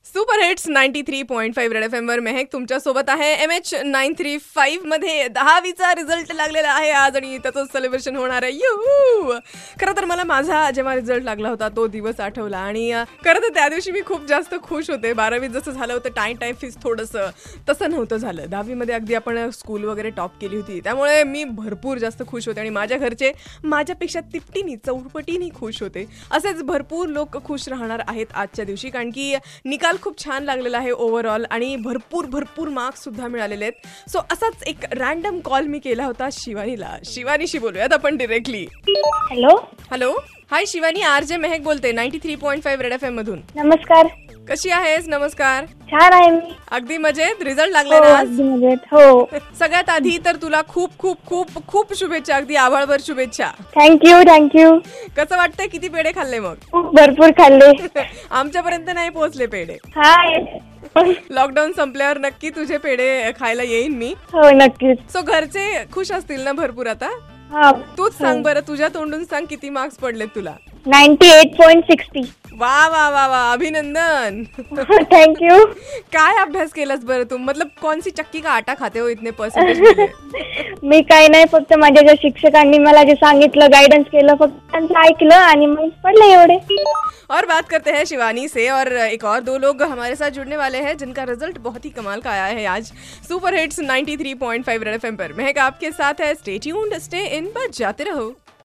Super hits 93.5 red FM वर मेहक तुमच्या सोबत आहे. MH935 मध्ये 10वीचा रिझल्ट लागलेला आहे आज आणि त्याचं सेलिब्रेशन होणार आहे. यू खरं तर मला माझा जेव्हा रिझल्ट लागला होता तो दिवस आठवला आणि खरं तर त्या दिवशी मी खूप जास्त खुश होते. 12वीत जसं झालं होतं टाइम फीस थोडंसं तसं नव्हतं झालं. 10वी मध्ये अगदी आपण स्कूल वगैरे टॉप केली होती, त्यामुळे मी भरपूर जास्त खुश होते आणि माझ्या घरचे माझ्यापेक्षा तिपटीनी चौपटीनी खुश होते. असेच भरपूर लोक खुश राहणार आहेत आजच्या दिवशी, कारण की निकाल खूप छान लागलेला आहे ओव्हरऑल आणि भरपूर मार्क्स सुद्धा मिळालेले आहेत. सो असाच एक रॅन्डम कॉल मी केला होता शिवानीला. शिवानीशी बोलूयात आपण directly. Hello hi Shivani, RJ Mehak बोलते 93.5 रेड FM मधून. नमस्कार. कशी आहेस? नमस्कार. छान आहे मी. अगदी मजेत. रिझल्ट लागले ना आज? हो. सगळ्यात आधी तर तुला खूप खूप खूप खूप शुभेच्छा, अगदी आभाळभर शुभेच्छा. थँक्यू. कसं वाटतंय? किती पेढे खाल्ले मग? खूप भरपूर खाल्ले. आमच्यापर्यंत नाही पोहोचले पेढे. हाय. लॉकडाऊन संपल्यावर नक्की तुझे पेढे खायला येईन मी. हो नक्कीच. सो घरचे खुश असतील ना भरपूर आता? हा. तूच सांग बरं, तुझ्या तोंडून सांग किती मार्क्स पडलेत तुला? 98.60. वा वा वा वा, अभिनंदन. थँक्यू. काय अभ्यास केलास बरं तू? मतलब कौन सी चक्की का आटा खाते हो इतने पर्सेंटेज? मी काही नाही, फक्त माझ्या ज्या शिक्षकांनी मला जे सांगितलं, गायडन्स केलं, फक्त त्यांचं ऐकलं आणि मग पडले एवढे. और बात करते हैं शिवानी से, और एक और दो लोग हमारे साथ जुड़ने वाले हैं जिनका रिजल्ट बहुत ही कमाल का आया है आज सुपर हिट्स 93.5 रेड FM पर. महक आपके साथ है. स्टे ट्यून्ड, स्टे इन, बजाते रहो.